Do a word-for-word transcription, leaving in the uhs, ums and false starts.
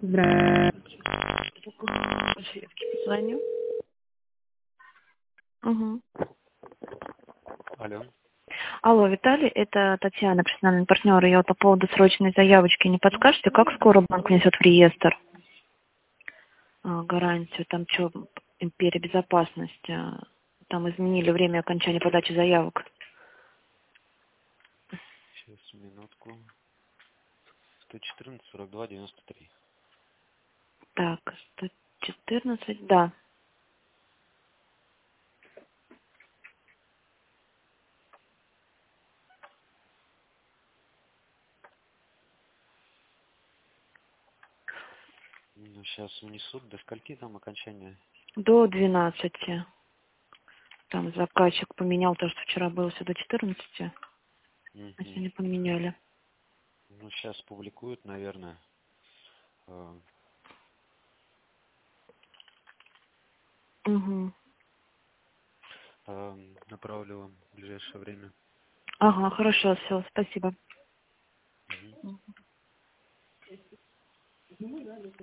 Здравствуйте. Позвоню. Угу. Алло. Алло, Виталий, это Татьяна, профессиональный партнер. Я вот по поводу срочной заявочки. Не подскажете, как скоро банк несет в реестр а, гарантию? Там что, империя безопасности? Там изменили время окончания подачи заявок. Сейчас, минутку. сто четырнадцать сорок два девяносто три. Так, сто четырнадцать, да. Ну, сейчас унесут. До скольки там окончание? До двенадцати. Там заказчик поменял то, что вчера было все до четырнадцати. А Угу. сегодня поменяли. Ну, сейчас публикуют, наверное. Э, Угу. э, Направлю вам в ближайшее время. Ага, хорошо, все, спасибо. Мгм.